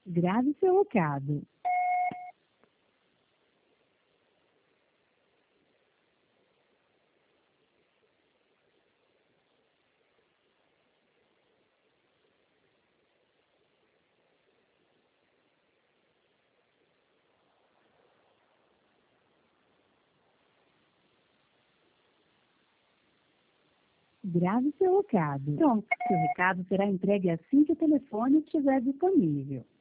Grave seu recado. Grave seu recado. Pronto, seu recado será entregue assim que o telefone estiver disponível.